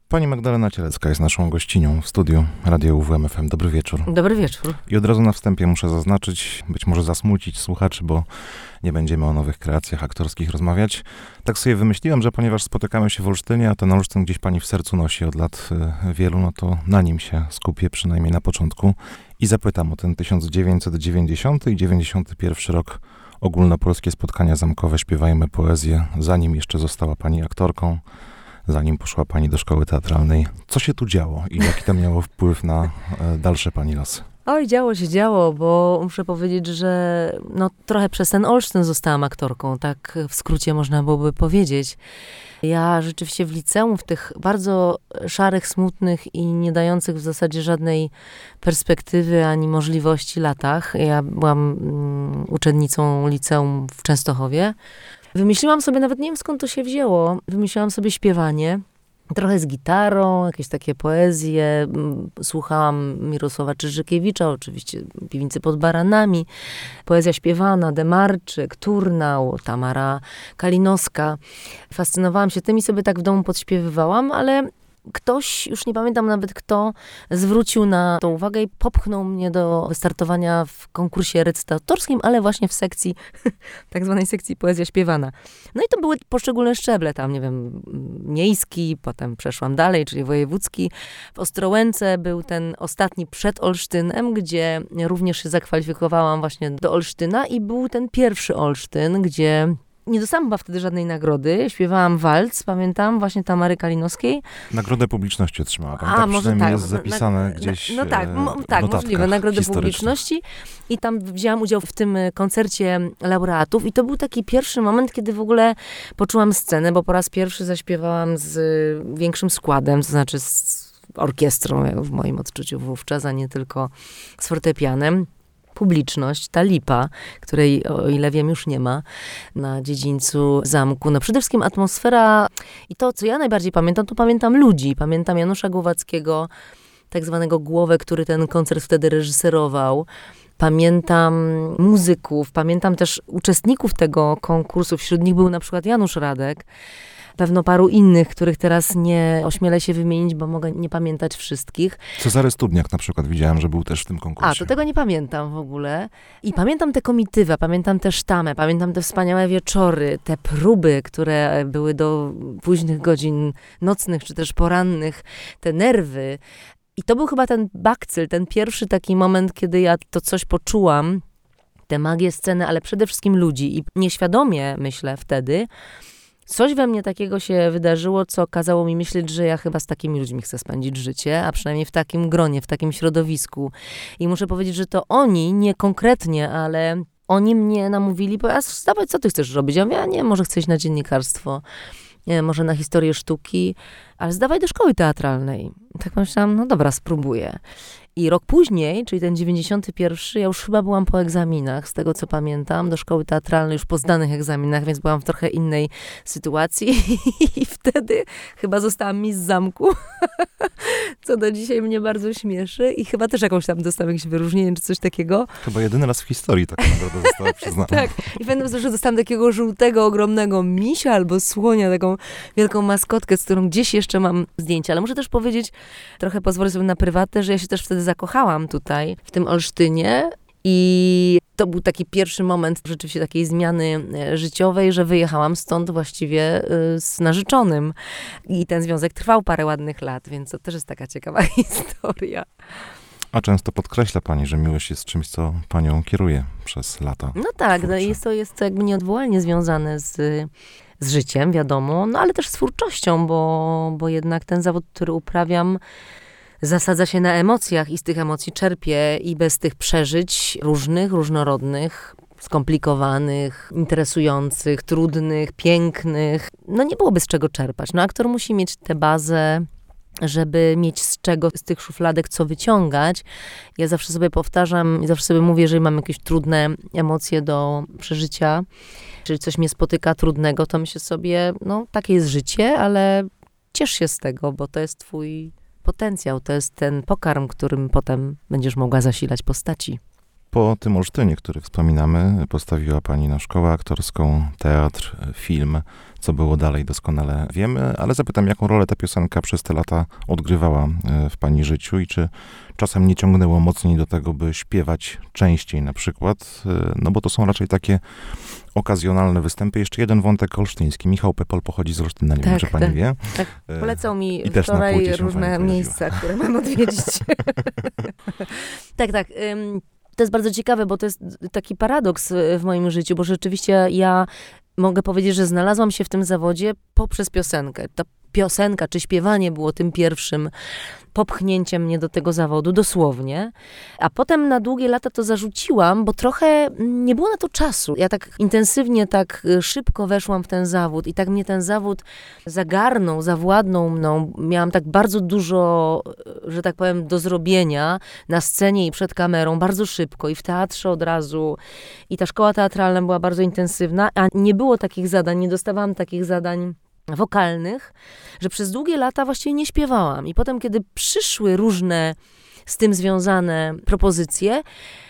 Pani Magdalena Cielecka jest naszą gościnią w studiu Radia UWM FM. Dobry wieczór. Dobry wieczór. I od razu na wstępie muszę zaznaczyć, być może zasmucić słuchaczy, bo nie będziemy o nowych kreacjach aktorskich rozmawiać. Tak sobie wymyśliłem, że ponieważ spotykamy się w Olsztynie, a ten Olsztyn gdzieś pani w sercu nosi od lat wielu, no to na nim się skupię, przynajmniej na początku. I zapytam o ten 1990 i 91 rok. Ogólnopolskie spotkania zamkowe Śpiewajmy poezję, zanim jeszcze została pani aktorką, zanim poszła pani do szkoły teatralnej. Co się tu działo i jaki to miało wpływ na dalsze pani losy? Oj, działo, bo muszę powiedzieć, że trochę przez ten Olsztyn zostałam aktorką, tak w skrócie można byłoby powiedzieć. Ja rzeczywiście w liceum, w tych bardzo szarych, smutnych i nie dających w zasadzie żadnej perspektywy ani możliwości latach, ja byłam uczennicą liceum w Częstochowie, wymyśliłam sobie, nawet nie wiem skąd to się wzięło, wymyśliłam sobie śpiewanie. Trochę z gitarą, jakieś takie poezje. Słuchałam Mirosława Czyżykiewicza, oczywiście Piwnicy pod Baranami. Poezja śpiewana, Demarczyk, Turnał, Tamara Kalinowska. Fascynowałam się tym i sobie tak w domu podśpiewywałam, ale ktoś, już nie pamiętam nawet kto, zwrócił na to uwagę i popchnął mnie do wystartowania w konkursie recytatorskim, ale właśnie w sekcji, tak zwanej sekcji poezja śpiewana. No i to były poszczególne szczeble, tam nie wiem, miejski, potem przeszłam dalej, czyli wojewódzki. W Ostrołęce był ten ostatni przed Olsztynem, gdzie również się zakwalifikowałam właśnie do Olsztyna i był ten pierwszy Olsztyn, gdzie nie dostałam chyba wtedy żadnej nagrody. Śpiewałam walc, pamiętam, właśnie Tamary Kalinowskiej. Nagrodę publiczności otrzymała pani, tak przynajmniej tak, jest zapisane gdzieś tak, możliwe, Nagrodę publiczności. I tam wzięłam udział w tym koncercie laureatów i to był taki pierwszy moment, kiedy w ogóle poczułam scenę, bo po raz pierwszy zaśpiewałam z większym składem, to znaczy z orkiestrą, w moim odczuciu wówczas, a nie tylko z fortepianem. Publiczność, ta lipa, której, o ile wiem, już nie ma na dziedzińcu zamku. No przede wszystkim atmosfera i to, co ja najbardziej pamiętam, to pamiętam ludzi. Pamiętam Janusza Głowackiego, tak zwanego Głowę, który ten koncert wtedy reżyserował. Pamiętam muzyków, pamiętam też uczestników tego konkursu. Wśród nich był na przykład Janusz Radek. Pewno paru innych, których teraz nie ośmielę się wymienić, bo mogę nie pamiętać wszystkich. Cezary Studniak na przykład widziałem, że był też w tym konkursie. A, to tego nie pamiętam w ogóle. I pamiętam tę komitywę, pamiętam tę sztamę, pamiętam te wspaniałe wieczory, te próby, które były do późnych godzin nocnych, czy też porannych, te nerwy. I to był chyba ten bakcyl, ten pierwszy taki moment, kiedy ja to coś poczułam, tę magię sceny, ale przede wszystkim ludzi. I nieświadomie, myślę wtedy, coś we mnie takiego się wydarzyło, co kazało mi myśleć, że ja chyba z takimi ludźmi chcę spędzić życie, a przynajmniej w takim gronie, w takim środowisku. I muszę powiedzieć, że to oni, nie konkretnie, ale oni mnie namówili, bo dawaj, co ty chcesz robić? Ja mówię, nie, może chcę iść na dziennikarstwo, nie, może na historię sztuki, ale zdawaj do szkoły teatralnej. Tak myślałam, no dobra, spróbuję. I rok później, czyli ten 91, ja już chyba byłam po egzaminach, z tego co pamiętam, do szkoły teatralnej już po zdanych egzaminach, więc byłam w trochę innej sytuacji i wtedy chyba zostałam Miss Zamku, co do dzisiaj mnie bardzo śmieszy i chyba też jakąś tam dostałam jakieś wyróżnienie czy coś takiego. Chyba jedyny raz w historii taka nagroda została przyznana. Tak, i pamiętam, że dostałam takiego żółtego, ogromnego misia albo słonia, taką wielką maskotkę, z którą gdzieś jeszcze mam zdjęcie, ale muszę też powiedzieć, trochę pozwolę sobie na prywatę, że ja się też wtedy zakochałam tutaj, w tym Olsztynie i to był taki pierwszy moment rzeczywiście takiej zmiany życiowej, że wyjechałam stąd właściwie z narzeczonym i ten związek trwał parę ładnych lat, więc to też jest taka ciekawa historia. A często podkreśla pani, że miłość jest czymś, co panią kieruje przez lata. No tak, no jest to jakby nieodwołalnie związane z życiem, wiadomo, no ale też z twórczością, bo jednak ten zawód, który uprawiam, zasadza się na emocjach i z tych emocji czerpię i bez tych przeżyć różnych, różnorodnych, skomplikowanych, interesujących, trudnych, pięknych, no nie byłoby z czego czerpać. No aktor musi mieć tę bazę, żeby mieć z czego, z tych szufladek co wyciągać. Ja zawsze sobie powtarzam i zawsze sobie mówię, jeżeli mam jakieś trudne emocje do przeżycia, jeżeli coś mnie spotyka trudnego, to myślę sobie, no takie jest życie, ale ciesz się z tego, bo to jest twój potencjał, to jest ten pokarm, którym potem będziesz mogła zasilać postaci. Po tym Olsztynie, który wspominamy, postawiła pani na szkołę aktorską, teatr, film. Co było dalej, doskonale wiemy, ale zapytam, jaką rolę ta piosenka przez te lata odgrywała w pani życiu i czy czasem nie ciągnęło mocniej do tego, by śpiewać częściej na przykład, no bo to są raczej takie okazjonalne występy. Jeszcze jeden wątek olsztyński. Michał Pepol pochodzi z Olsztyna, nie wiem, czy pani wie. Tak, polecał mi I wczoraj różne miejsca, które mam odwiedzić. Tak. To jest bardzo ciekawe, bo to jest taki paradoks w moim życiu, bo rzeczywiście ja mogę powiedzieć, że znalazłam się w tym zawodzie poprzez piosenkę. Ta piosenka czy śpiewanie było tym pierwszym popchnięciem mnie do tego zawodu, dosłownie. A potem na długie lata to zarzuciłam, bo trochę nie było na to czasu. Ja tak intensywnie, tak szybko weszłam w ten zawód i tak mnie ten zawód zagarnął, zawładnął mną. Miałam tak bardzo dużo, że tak powiem, do zrobienia na scenie i przed kamerą, bardzo szybko i w teatrze od razu. I ta szkoła teatralna była bardzo intensywna, a nie było takich zadań, nie dostawałam takich zadań wokalnych, że przez długie lata właściwie nie śpiewałam. I potem, kiedy przyszły różne z tym związane propozycje,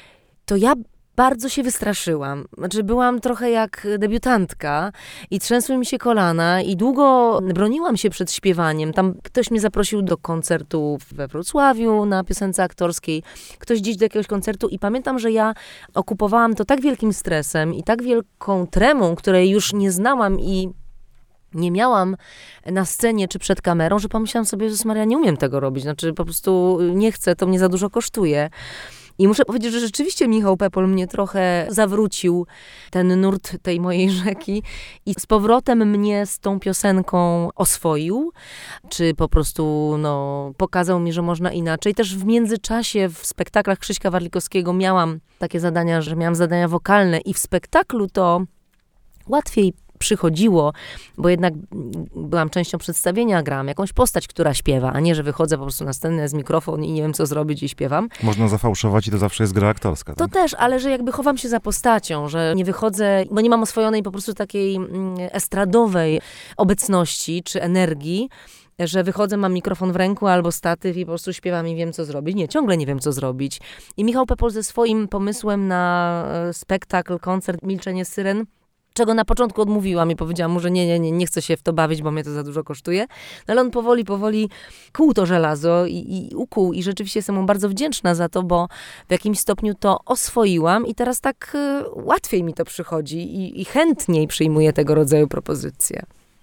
to ja bardzo się wystraszyłam. Znaczy, byłam trochę jak debiutantka i trzęsły mi się kolana i długo broniłam się przed śpiewaniem. Tam ktoś mnie zaprosił do koncertu we Wrocławiu na piosence aktorskiej, ktoś gdzieś do jakiegoś koncertu i pamiętam, że ja okupowałam to tak wielkim stresem i tak wielką tremą, której już nie znałam i nie miałam na scenie czy przed kamerą, że pomyślałam sobie, Jezus Maria, nie umiem tego robić. Znaczy, po prostu nie chcę, to mnie za dużo kosztuje. I muszę powiedzieć, że rzeczywiście Michał Pepol mnie trochę zawrócił ten nurt tej mojej rzeki i z powrotem mnie z tą piosenką oswoił, czy po prostu pokazał mi, że można inaczej. Też w międzyczasie w spektaklach Krzyśka Warlikowskiego miałam takie zadania, że miałam zadania wokalne i w spektaklu to łatwiej przychodziło, bo jednak byłam częścią przedstawienia, grałam jakąś postać, która śpiewa, a nie, że wychodzę po prostu na scenę z mikrofon i nie wiem, co zrobić i śpiewam. Można zafałszować i to zawsze jest gra aktorska. Tak? To też, ale że jakby chowam się za postacią, że nie wychodzę, bo nie mam oswojonej po prostu takiej estradowej obecności czy energii, że wychodzę, mam mikrofon w ręku albo statyw i po prostu śpiewam i wiem, co zrobić. Nie, ciągle nie wiem, co zrobić. I Michał Pepol ze swoim pomysłem na spektakl, koncert Milczenie Syren, czego na początku odmówiłam i powiedziałam mu, że nie chcę się w to bawić, bo mnie to za dużo kosztuje. No ale on powoli kuł to żelazo i ukuł i rzeczywiście jestem mu bardzo wdzięczna za to, bo w jakimś stopniu to oswoiłam i teraz tak łatwiej mi to przychodzi i chętniej przyjmuję tego rodzaju propozycje.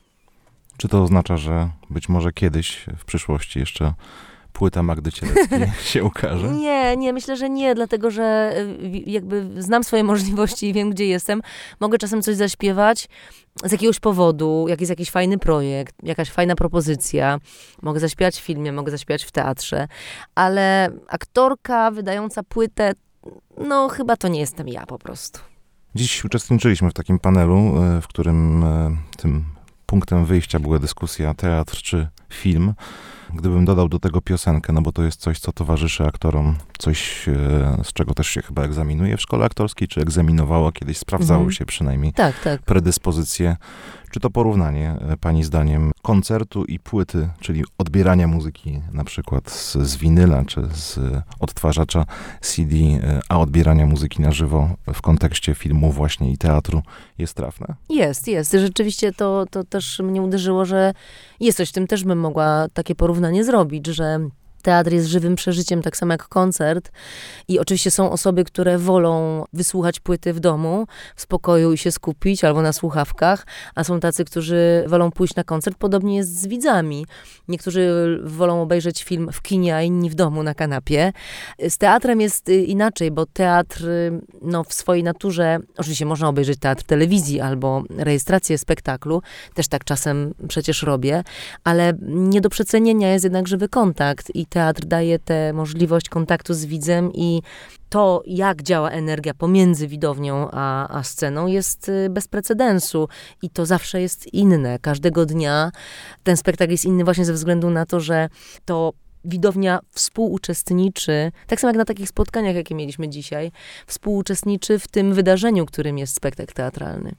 Czy to oznacza, że być może kiedyś w przyszłości jeszcze płyta Magdy Cieleckiej się ukaże? Nie, myślę, że nie, dlatego, że jakby znam swoje możliwości i wiem, gdzie jestem. Mogę czasem coś zaśpiewać z jakiegoś powodu, jak jest jakiś fajny projekt, jakaś fajna propozycja. Mogę zaśpiewać w filmie, mogę zaśpiewać w teatrze, ale aktorka wydająca płytę, chyba to nie jestem ja po prostu. Dziś uczestniczyliśmy w takim panelu, w którym tym punktem wyjścia była dyskusja teatr czy film. Gdybym dodał do tego piosenkę, bo to jest coś, co towarzyszy aktorom, coś, z czego też się chyba egzaminuje w szkole aktorskiej, czy egzaminowało, kiedyś sprawdzało się przynajmniej tak. predyspozycje. Czy to porównanie, pani zdaniem, koncertu i płyty, czyli odbierania muzyki na przykład z winyla, czy z odtwarzacza CD, a odbierania muzyki na żywo w kontekście filmu właśnie i teatru jest trafne? Jest. Rzeczywiście to też mnie uderzyło, że jest coś w tym, też bym mogła takie porównanie zrobić, że teatr jest żywym przeżyciem, tak samo jak koncert. I oczywiście są osoby, które wolą wysłuchać płyty w domu, w spokoju i się skupić, albo na słuchawkach, a są tacy, którzy wolą pójść na koncert. Podobnie jest z widzami. Niektórzy wolą obejrzeć film w kinie, a inni w domu na kanapie. Z teatrem jest inaczej, bo teatr w swojej naturze, oczywiście można obejrzeć teatr w telewizji albo rejestrację spektaklu, też tak czasem przecież robię, ale nie do przecenienia jest jednak żywy kontakt i teatr daje tę możliwość kontaktu z widzem i to, jak działa energia pomiędzy widownią a sceną, jest bez precedensu i to zawsze jest inne. Każdego dnia ten spektakl jest inny właśnie ze względu na to, że to widownia współuczestniczy, tak samo jak na takich spotkaniach, jakie mieliśmy dzisiaj, współuczestniczy w tym wydarzeniu, którym jest spektakl teatralny.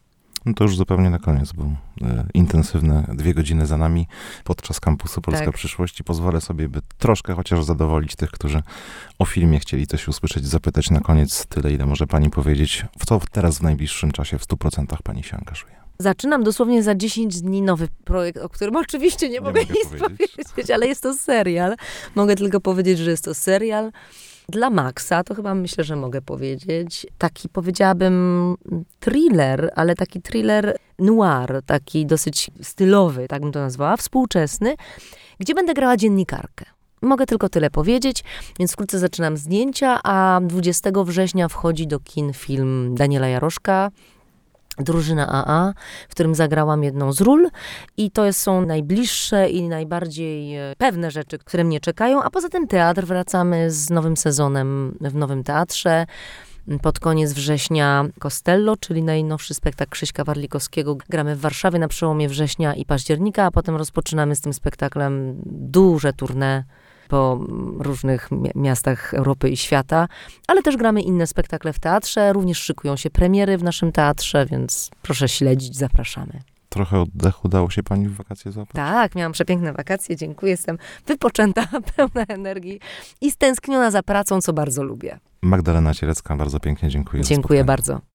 No to już zupełnie na koniec, bo intensywne 2 godziny za nami podczas kampusu Polska Tak. Przyszłość. Pozwolę sobie, by troszkę chociaż zadowolić tych, którzy o filmie chcieli coś usłyszeć, zapytać na koniec tyle, ile może pani powiedzieć, w co teraz w najbliższym czasie w 100% pani się angażuje. Zaczynam dosłownie za 10 dni nowy projekt, o którym oczywiście nie mogę nic powiedzieć, ale jest to serial. Mogę tylko powiedzieć, że jest to serial dla Maxa, to chyba myślę, że mogę powiedzieć. Taki, powiedziałabym, thriller, ale taki thriller noir, taki dosyć stylowy, tak bym to nazwała, współczesny, gdzie będę grała dziennikarkę. Mogę tylko tyle powiedzieć, więc wkrótce zaczynam zdjęcia, a 20 września wchodzi do kin film Daniela Jaroszka, Drużyna AA, w którym zagrałam jedną z ról i to są najbliższe i najbardziej pewne rzeczy, które mnie czekają, a poza tym teatr, wracamy z nowym sezonem w Nowym Teatrze. Pod koniec września Costello, czyli najnowszy spektakl Krzyśka Warlikowskiego. Gramy w Warszawie na przełomie września i października, a potem rozpoczynamy z tym spektaklem duże tournée po różnych miastach Europy i świata, ale też gramy inne spektakle w teatrze, również szykują się premiery w naszym teatrze, więc proszę śledzić, zapraszamy. Trochę oddechu dało się pani w wakacje złapać? Tak, miałam przepiękne wakacje, dziękuję, jestem wypoczęta, pełna energii i stęskniona za pracą, co bardzo lubię. Magdalena Cierecka, bardzo pięknie dziękuję. Dziękuję bardzo.